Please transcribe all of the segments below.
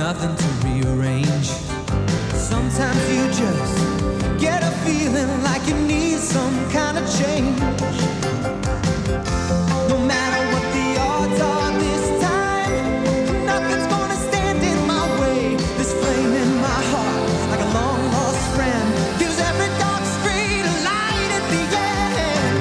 nothing to rearrange. Sometimes you just get a feeling like you need some kind of change. No matter what the odds are this time, nothing's gonna stand in my way. This flame in my heart, like a long lost friend, fills every dark street a light at the end.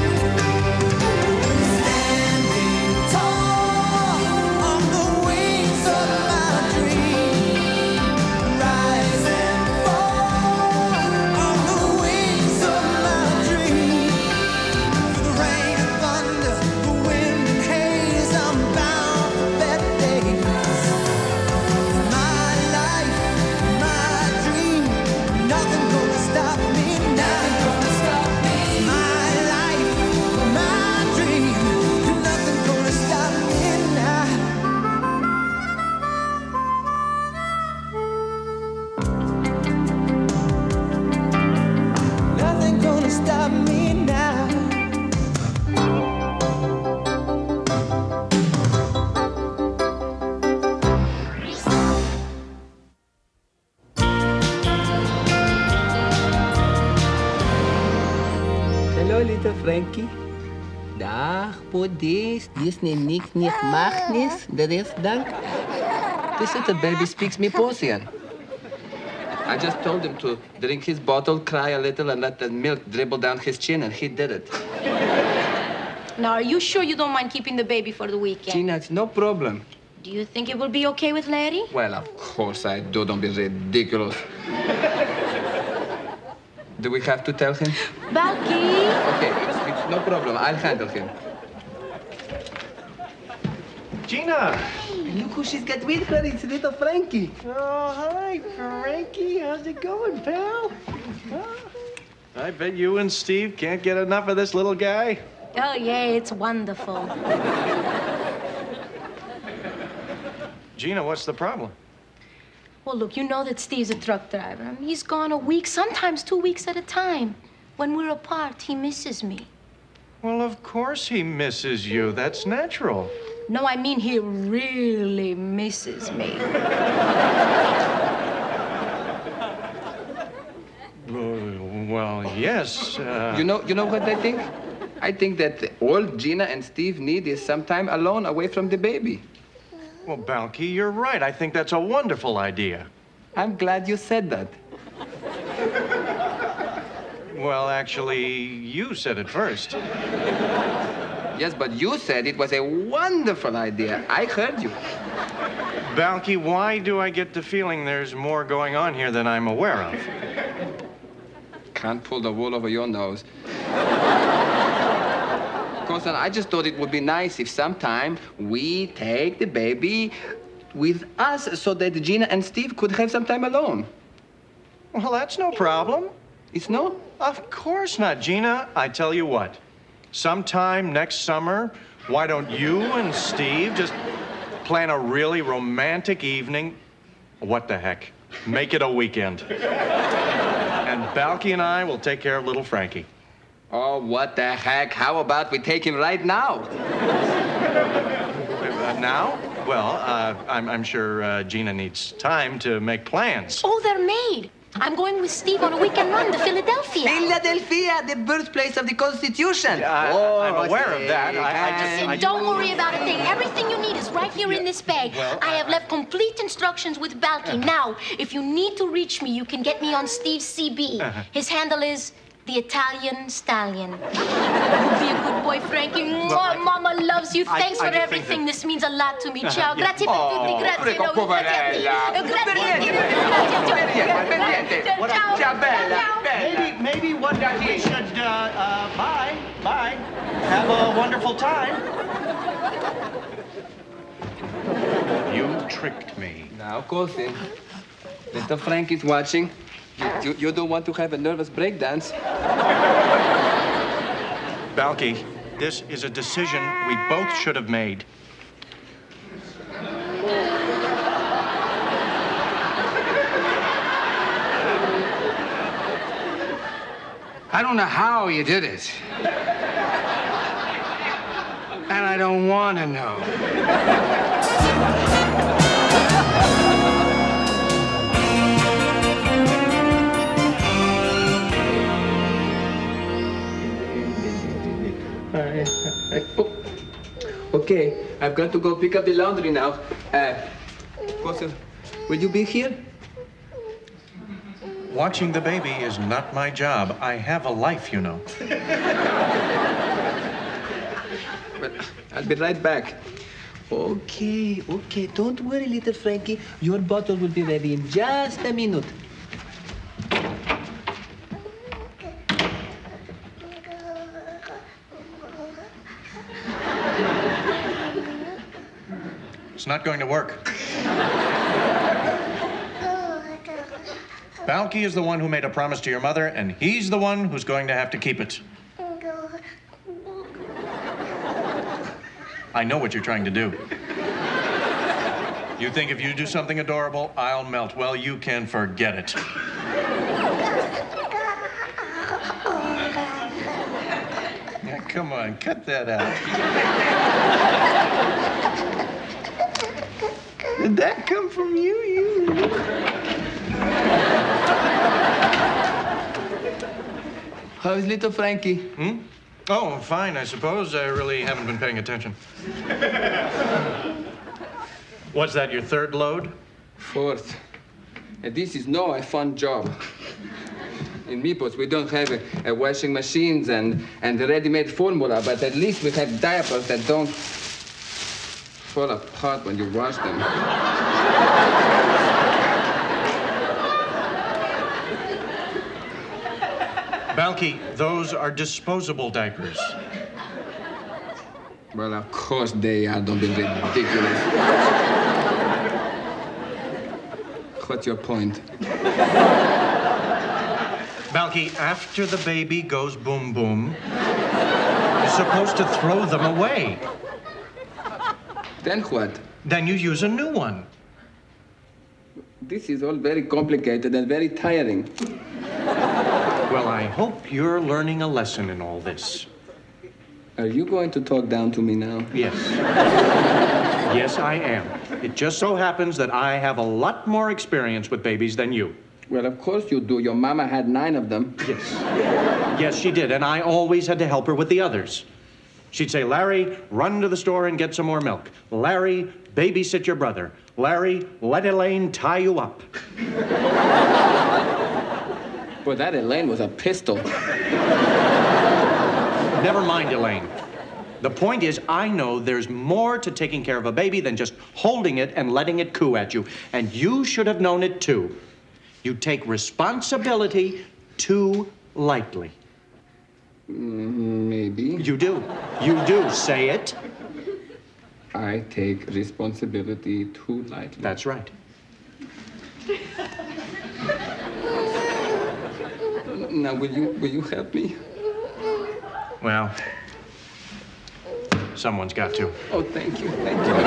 Standing tall on the wings of my dream, rise and fall on the wings of my dream. Through the rain and thunder, the wind and haze, I'm bound for better days. My life, my dream, nothing gonna stop me now. My life, my dream, nothing gonna stop me now. Nothing gonna stop me now. Hallo, little Frankie. Dag, Podis. Dis nicht macht nis. Der ist dank. This little baby speaks me Persian. I just told him to drink his bottle, cry a little, and let the milk dribble down his chin, and he did it. Now, are you sure you don't mind keeping the baby for the weekend? Gina, it's no problem. Do you think it will be okay with Larry? Well, of course I do. Don't be ridiculous. Do we have to tell him? Balky! Okay, it's no problem. I'll handle him. Gina! Look who she's got with her. It's little Frankie. Oh, hi, Frankie. How's it going, pal? I bet you and Steve can't get enough of this little guy. Oh, yeah, it's wonderful. Gina, what's the problem? Well, look, you know that Steve's a truck driver. I mean, he's gone a week, sometimes 2 weeks at a time. When we're apart, he misses me. Well, of course he misses you. That's natural. No, I mean he really misses me. Well, yes. You know what I think? I think that all Gina and Steve need is some time alone away from the baby. Well, Balky, you're right. I think that's a wonderful idea. I'm glad you said that. Well, actually, you said it first. Yes, but you said it was a wonderful idea. I heard you. Balky, why do I get the feeling there's more going on here than I'm aware of? Can't pull the wool over your nose. Constant, I just thought it would be nice if sometime we take the baby with us so that Gina and Steve could have some time alone. Well, that's no problem. It's no? Of course not, Gina. I tell you what. Sometime next summer, why don't you and Steve just plan a really romantic evening? What the heck? Make it a weekend. And Balky and I will take care of little Frankie. Oh, what the heck? How about we take him right now? Now? Well, I'm sure Gina needs time to make plans. Oh, they're made. I'm going with Steve on a weekend run to Philadelphia. Philadelphia, the birthplace of the Constitution. I'm aware of that. Don't worry about a thing. Everything you need is right here in this bag. I have left complete instructions with Balky. Now, if you need to reach me, you can get me on Steve's CB. His handle is the Italian Stallion. You be a good boy, Frankie. Mama loves you. Thanks for everything. This means a lot to me. Ciao. Grazie per tutti. Grazie. Prego, poverella. Ciao, bella. Maybe what we should, bye. Have a wonderful time. You tricked me. Now, Cousin, Mr. Frank is watching. You don't want to have a nervous breakdance. Balky, this is a decision we both should have made. I don't know how you did it. And I don't want to know. Okay, I've got to go pick up the laundry now. Cousin, will you be here? Watching the baby is not my job. I have a life, you know. Well, I'll be right back. Okay, okay. Don't worry, little Frankie. Your bottle will be ready in just a minute. It's not going to work. Balky is the one who made a promise to your mother, and he's the one who's going to have to keep it. I know what you're trying to do. You think if you do something adorable, I'll melt. Well, you can forget it. Yeah, come on, cut that out. Did that come from you? How's little Frankie? Oh, fine, I suppose. I really haven't been paying attention. What's that, your third load? Fourth. And this is no a fun job. In Mipos, we don't have a washing machines and the ready-made formula, but at least we have diapers that don't fall apart when you wash them. Balky, those are disposable diapers. Well, of course they are. Don't be ridiculous. What's your point? Balky, after the baby goes boom boom, you're supposed to throw them away. Then what? Then you use a new one. This is all very complicated and very tiring. Well, I hope you're learning a lesson in all this. Are you going to talk down to me now? Yes. Yes, I am. It just so happens that I have a lot more experience with babies than you. Well, of course you do. Your mama had 9 of them. Yes. Yes, she did, and I always had to help her with the others. She'd say, Larry, run to the store and get some more milk. Larry, babysit your brother. Larry, let Elaine tie you up. Boy, that Elaine was a pistol. Never mind, Elaine. The point is, I know there's more to taking care of a baby than just holding it and letting it coo at you. And you should have known it, too. You take responsibility too lightly. Maybe. You do. You do. Say it. I take responsibility too lightly. That's right. Now, will you help me? Well, someone's got to. Oh, thank you. Thank you.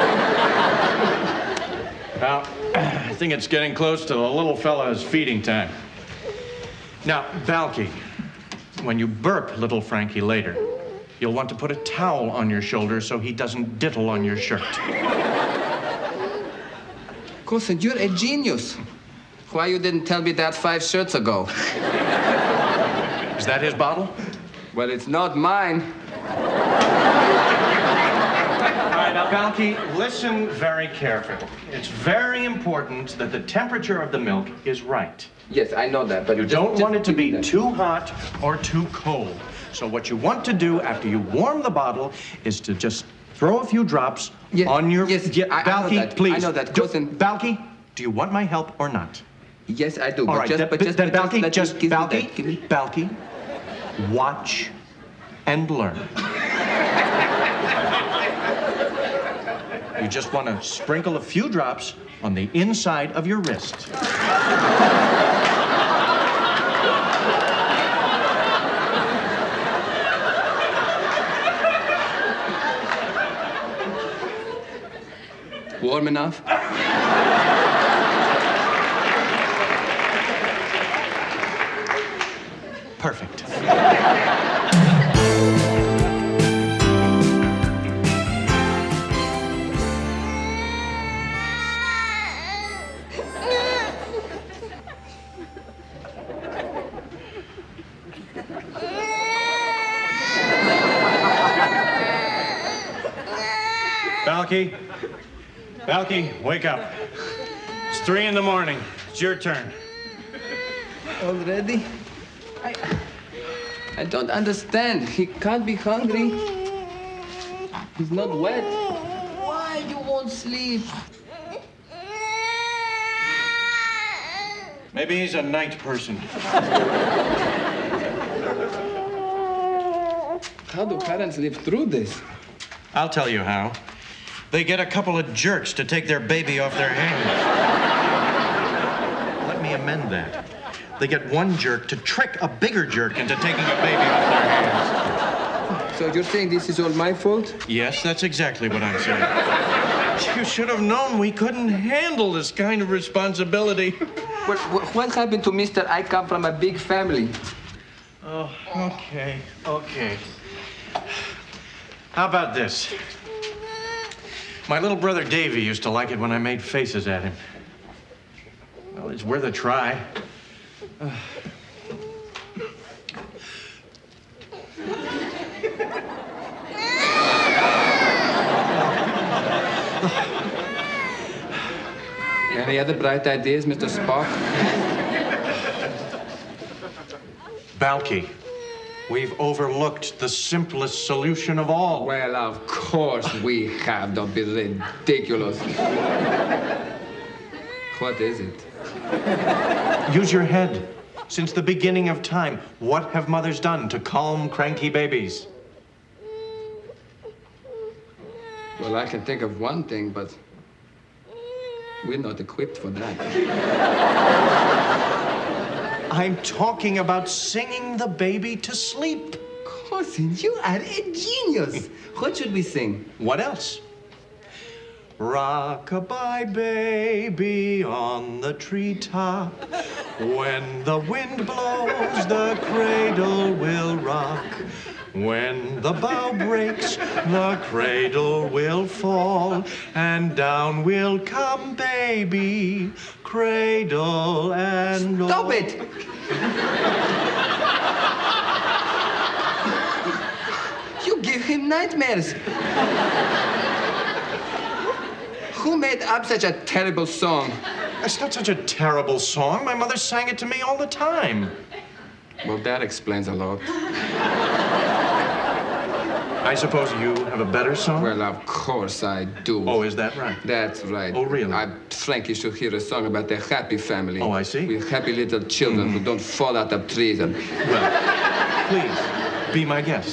Now, I think it's getting close to the little fella's feeding time. Now, Balky, when you burp little Frankie later, you'll want to put a towel on your shoulder so he doesn't diddle on your shirt. Cousin, you're a genius. Why you didn't tell me that 5 shirts ago? Is that his bottle? Well, it's not mine. All right, now, Balky, listen very carefully. It's very important that the temperature of the milk is right. Yes, I know that, but You don't want it to be too hot or too cold. So what you want to do after you warm the bottle is to just throw a few drops on your... Yes, I Balky, know that. please. I know that, cousin. Balky, do you want my help or not? Yes, I do. All right, then Balky, Balky, Balky, watch and learn. You just want to sprinkle a few drops on the inside of your wrist. Warm enough? Perfect. Balky. Balky, wake up. It's 3 in the morning. It's your turn. Already? I don't understand. He can't be hungry. He's not wet. Why you won't sleep? Maybe he's a night person. How do parents live through this? I'll tell you how. They get a couple of jerks to take their baby off their hands. Let me amend that. They get one jerk to trick a bigger jerk into taking a baby off their hands. So you're saying this is all my fault? Yes, that's exactly what I'm saying. You should have known we couldn't handle this kind of responsibility. What happened to Mr. I come from a big family? Oh, okay. How about this? My little brother Davy used to like it when I made faces at him. Well, it's worth a try. Any other bright ideas, Mr. Spock? Balky, we've overlooked the simplest solution of all. Well, of course we have. Don't be ridiculous. What is it? Use your head. Since the beginning of time, what have mothers done to calm cranky babies? Well, I can think of one thing, but we're not equipped for that. I'm talking about singing the baby to sleep. Cousin, you are a genius. What should we sing? What else? Rock-a-bye baby on the treetop. When the wind blows, the cradle will rock. When the bough breaks, the cradle will fall, and down will come baby, cradle and all. Stop it! You give him nightmares. Who made up such a terrible song? It's not such a terrible song. My mother sang it to me all the time. Well, that explains a lot. I suppose you have a better song? Well, of course I do. Oh, is that right? That's right. Oh, really? Frankie should hear a song about the happy family. Oh, I see. With happy little children who don't fall out of trees and... Well, please, be my guest.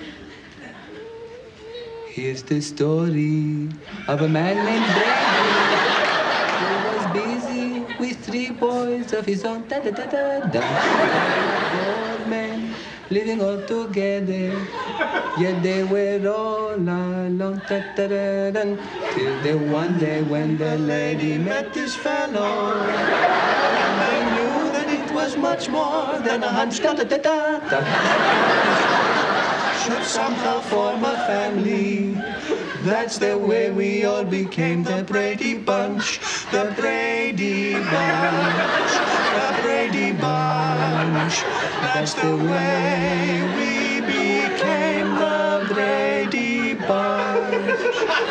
Here's the story of a man named Brady. He was busy with 3 boys of his own. Da-da-da-da-da. 4 men living all together. Yet they were all alone. Da-da-da-da. Till the one day when the lady met this fellow. And they knew that it was much more than a hunch. Da-da-da-da. Should somehow form a family. That's the way we all became the Brady Bunch. The Brady Bunch. The Brady Bunch. That's the way we became the Brady Bunch.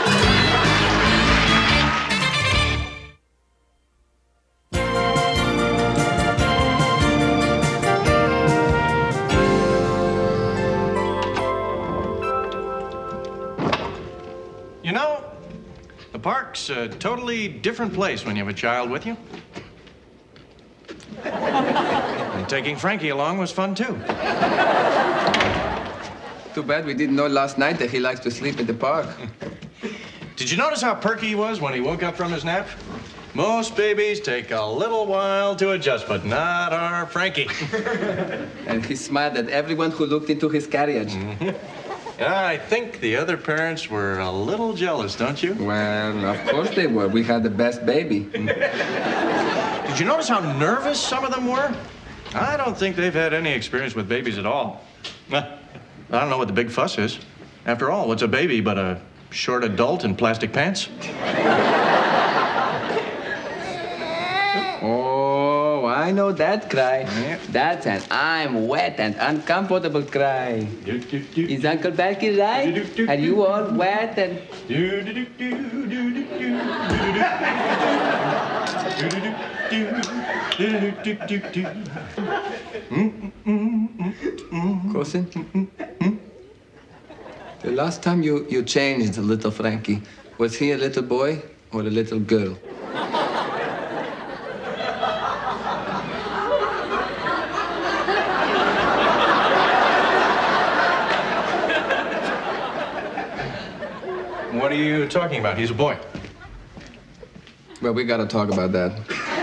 You know, the park's a totally different place when you have a child with you. And taking Frankie along was fun, too. Too bad we didn't know last night that he likes to sleep in the park. Did you notice how perky he was when he woke up from his nap? Most babies take a little while to adjust, but not our Frankie. And he smiled at everyone who looked into his carriage. I think the other parents were a little jealous, don't you? Well, of course they were. We had the best baby. Did you notice how nervous some of them were? I don't think they've had any experience with babies at all. I don't know what the big fuss is. After all, what's a baby but a short adult in plastic pants? Oh, I I know that cry. Yeah. That's an I'm wet and uncomfortable cry. Is Uncle Balky right? Are you all wet and... Cousin? The last time you changed little Frankie, was he a little boy or a little girl? What are you talking about? He's a boy. Well, we gotta talk about that.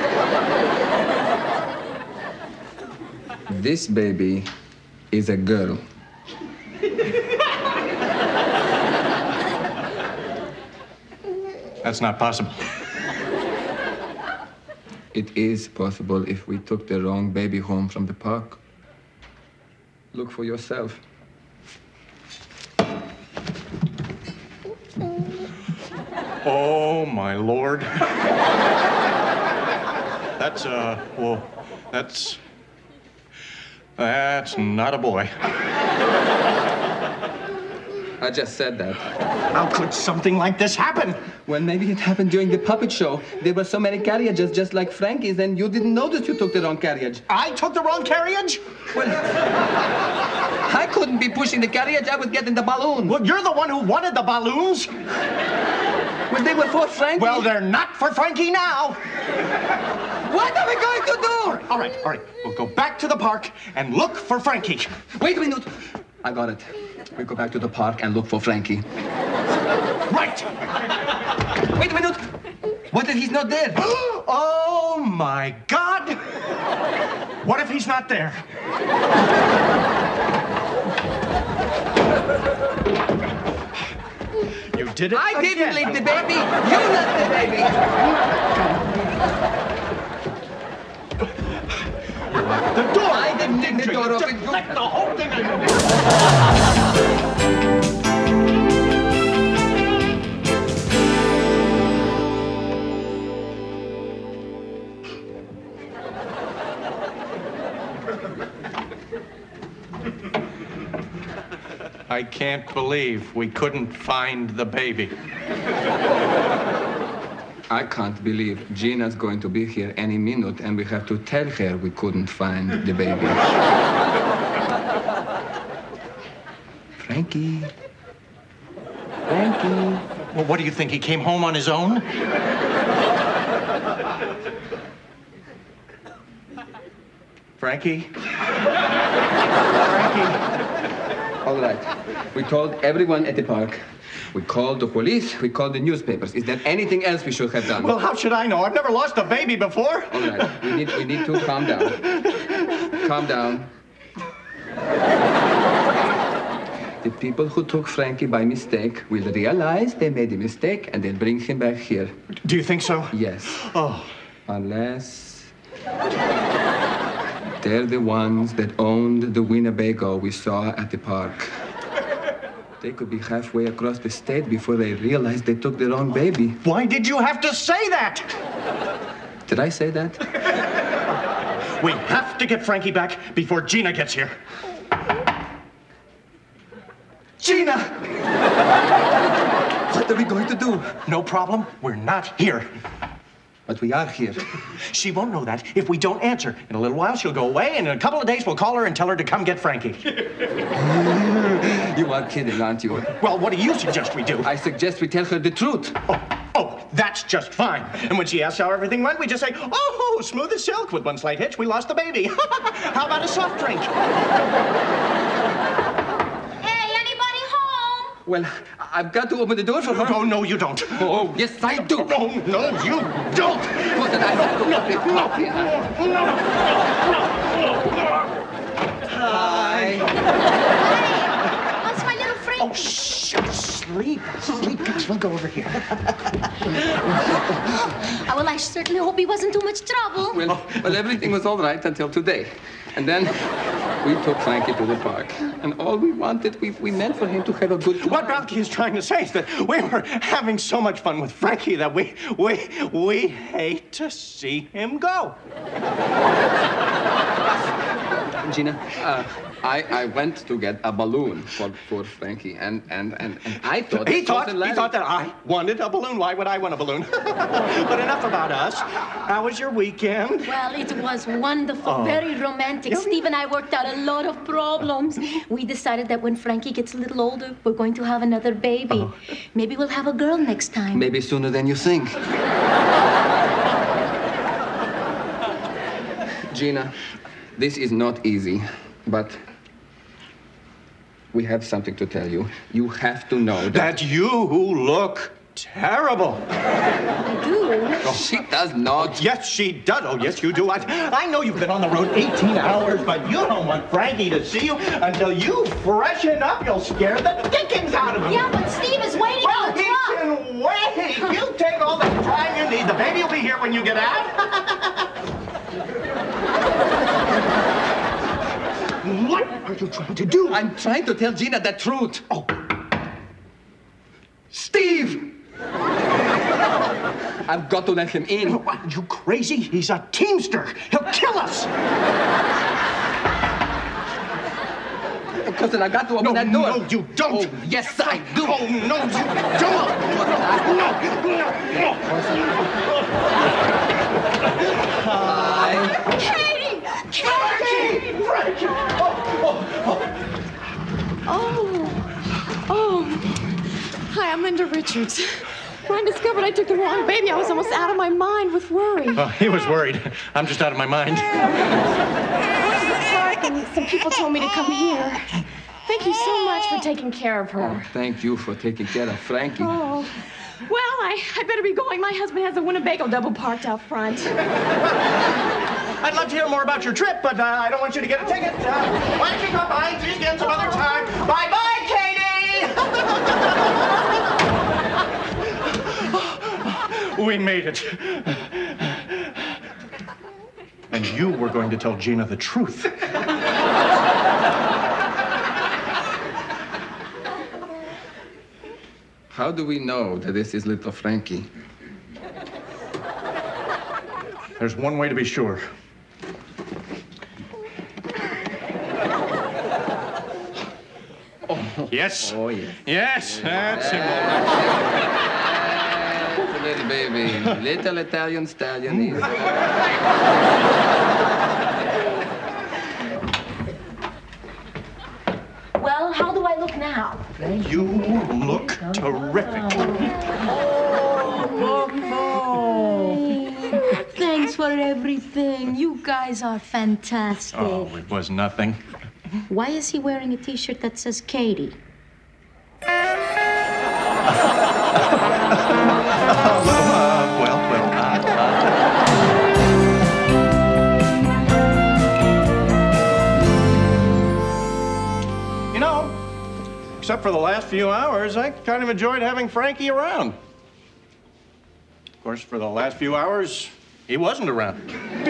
This baby is a girl. That's not possible. It is possible if we took the wrong baby home from the park. Look for yourself. Oh, my Lord. Well, that's not a boy. I just said that. How could something like this happen? Well, maybe it happened during the puppet show. There were so many carriages just like Frankie's, and you didn't notice you took the wrong carriage. I took the wrong carriage? Well, I couldn't be pushing the carriage. I was getting the balloon. Well, you're the one who wanted the balloons. Well, they were for Frankie. Well, they're not for Frankie now. What are we going to do? All right. We'll go back to the park and look for Frankie. Wait a minute. I got it. We go back to the park and look for Frankie. Right. Wait a minute. What if he's not there? Oh, my God. What if he's not there? You did it I didn't again. leave the baby. You left the baby. The door. I didn't leave the door open. Just let the whole thing open. I can't believe we couldn't find the baby. I can't believe Gina's going to be here any minute, and we have to tell her we couldn't find the baby. Frankie. Frankie. Well, what do you think? He came home on his own? Frankie? Frankie? All right. We told everyone at the park. We called the police. We called the newspapers. Is there anything else we should have done? Well, how should I know? I've never lost a baby before. All right. We need to calm down. Calm down. The people who took Frankie by mistake will realize they made a mistake, and they'll bring him back here. Do you think so? Yes. Oh. Unless they're the ones that owned the Winnebago we saw at the park. They could be halfway across the state before they realized they took the wrong baby. Why did you have to say that? Did I say that? We have to get Frankie back before Gina gets here. Gina! What are we going to do? No problem. We're not here. But we are here. She won't know that if we don't answer. In a little while, she'll go away, and in a couple of days, we'll call her and tell her to come get Frankie. You are kidding, aren't you? Well, what do you suggest we do? I suggest we tell her the truth. Oh, that's just fine. And when she asks how everything went, we just say, oh, smooth as silk. With one slight hitch, we lost the baby. How about a soft drink? Hey, anybody home? Well, I've got to open the door for her. Oh, no, you don't. Oh, yes, I do. Oh, no, you don't. Listen, I have to open the door. Hi. What's my little Frankie? Oh, shh. Sleep. Guys, we'll go over here. Well, I certainly hope he wasn't too much trouble. Well, everything was all right until today. And then We took Frankie to the park, and all we wanted, we meant for him to have a good time. What Balky is trying to say is that we were having so much fun with Frankie that we hate to see him go. Gina, I went to get a balloon for Frankie, and I thought... He thought that I wanted a balloon. Why would I want a balloon? But enough about us. How was your weekend? Well, it was wonderful, very romantic. Steve and I worked out a lot of problems. We decided that when Frankie gets a little older, we're going to have another baby. Maybe we'll have a girl next time. Maybe sooner than you think. Gina, this is not easy, but we have something to tell you. You have to know That you look terrible. I do. She does not. Yes, she does. Oh, yes, you do. I know you've been on the road 18 hours, but you don't want Frankie to see you. Until you freshen up, you'll scare the dickens out of him. Yeah, but Steve is waiting Well, on the he truck. can wait. You take all the time you need. The baby will be here when you get out. What are you trying to do? I'm trying to tell Gina the truth. Oh. Steve! I've got to let him in. What, are you crazy? He's a teamster. He'll kill us. Cousin, I got to open that door. No, you don't. Oh, yes, I do. Oh, no, you don't. No. Katie! Frankie! Oh. Hi, I'm Linda Richards. When I discovered I took the wrong baby, I was almost out of my mind with worry. Oh, he was worried. I'm just out of my mind. I went to the park and some people told me to come here. Thank you so much for taking care of her. Thank you for taking care of Frankie. Oh. Well, I better be going. My husband has a Winnebago double parked out front. I'd love to hear more about your trip, but I don't want you to get a ticket. Why don't you come by and see us again some other time? Bye-bye, Katie! We made it. And you were going to tell Gina the truth. How do we know that this is little Frankie? There's one way to be sure. Yes. Oh, yes. Yes, that's him. Little baby, little Italian stallion. Well, how do I look now? You look terrific. Thanks for everything. You guys are fantastic. Oh, it was nothing. Why is he wearing a T-shirt that says Katie? You know, except for the last few hours, I kind of enjoyed having Frankie around. Of course, for the last few hours, he wasn't around.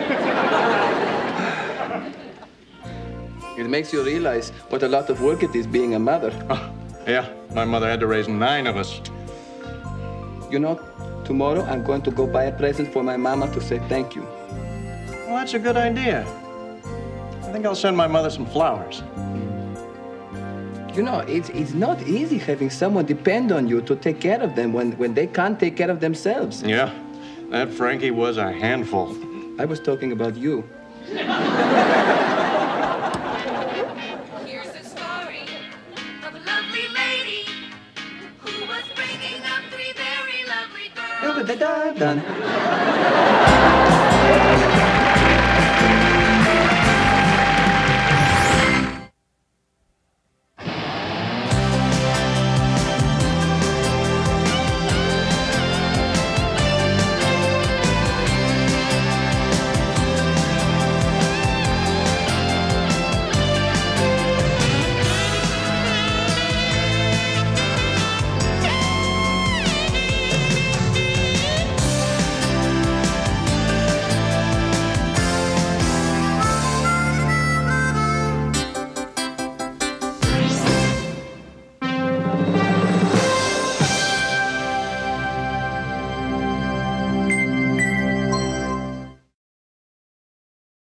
It makes you realize what a lot of work it is being a mother. Oh, yeah, my mother had to raise 9 of us. You know, tomorrow I'm going to go buy a present for my mama to say thank you. Well, that's a good idea. I think I'll send my mother some flowers. You know, it's not easy having someone depend on you to take care of them when they can't take care of themselves. Yeah, that Frankie was a handful. I was talking about you. Here's the story of a lovely lady who was bringing up 3 very lovely girls. Done.